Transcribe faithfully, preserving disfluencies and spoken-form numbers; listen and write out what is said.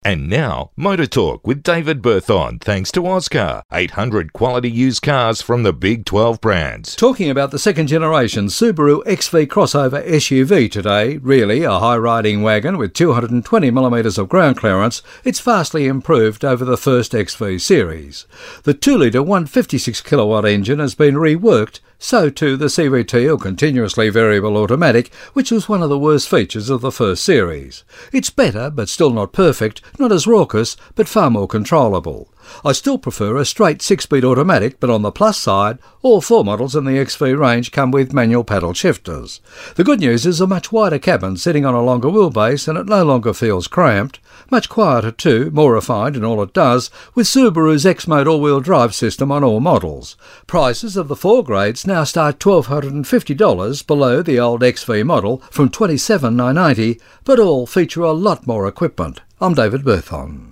And now, Motor Talk with David Berthon, thanks to Oscar. eight hundred quality used cars from the big twelve brands. Talking about the second generation Subaru X V crossover S U V today, really a high-riding wagon with two hundred twenty millimetres of ground clearance, it's vastly improved over the first X V series. The two litre one hundred fifty-six kilowatt engine has been reworked, so too the C V T or continuously variable automatic, which was one of the worst features of the first series. It's better, but still not perfect, not as raucous, but far more controllable. I still prefer a straight six-speed automatic, but on the plus side, all four models in the X V range come with manual paddle shifters. The good news is a much wider cabin sitting on a longer wheelbase, and it no longer feels cramped. Much quieter too, more refined in all it does, with Subaru's X-Mode all-wheel drive system on all models. Prices of the four grades now start one thousand two hundred fifty dollars below the old X V model from twenty-seven thousand nine hundred eighty dollars, but all feature a lot more equipment. I'm David Berthon.